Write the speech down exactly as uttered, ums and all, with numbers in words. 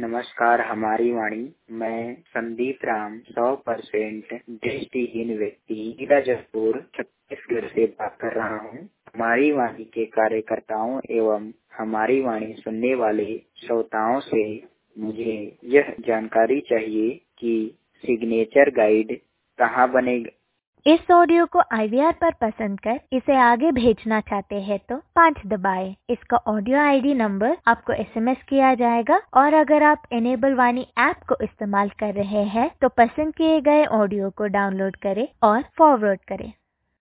नमस्कार हमारी वाणी। मैं संदीप राम सौ परसेंट दृष्टिहीन व्यक्ति राजपुर छत्तीसगढ़ से बात कर रहा हूँ। हमारी वाणी के कार्यकर्ताओं एवं हमारी वाणी सुनने वाले श्रोताओं से मुझे यह जानकारी चाहिए कि सिग्नेचर गाइड कहाँ बनेगा। इस ऑडियो को आई वी आर पर पसंद कर इसे आगे भेजना चाहते हैं तो पाँच दबाएं। इसका ऑडियो आई डी नंबर आपको एस एम एस किया जाएगा और अगर आप इनेबल वाणी ऐप को इस्तेमाल कर रहे हैं तो पसंद किए गए ऑडियो को डाउनलोड करें और फॉरवर्ड करें।